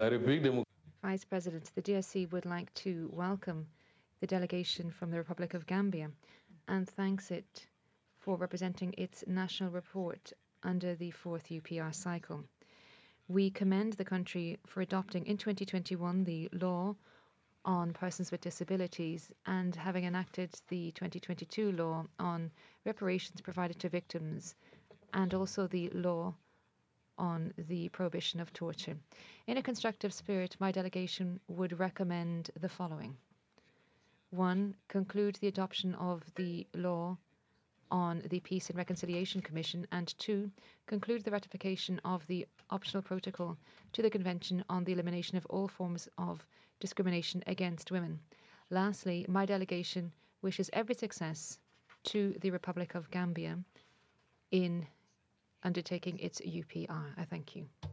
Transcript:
Vice President, the DSC would like to welcome the delegation from the Republic of Gambia and thanks it for representing its national report under the fourth UPR cycle. We commend the country for adopting in 2021 the law on persons with disabilities and having enacted the 2022 law on reparations provided to victims and also the law on the prohibition of torture. In a constructive spirit, my delegation would recommend the following. 1. Conclude the adoption of the law on the Peace and Reconciliation Commission, and 2. Conclude the ratification of the optional protocol to the Convention on the Elimination of All Forms of Discrimination against Women. Lastly, my delegation wishes every success to the Republic of Gambia in undertaking its UPR. I thank you.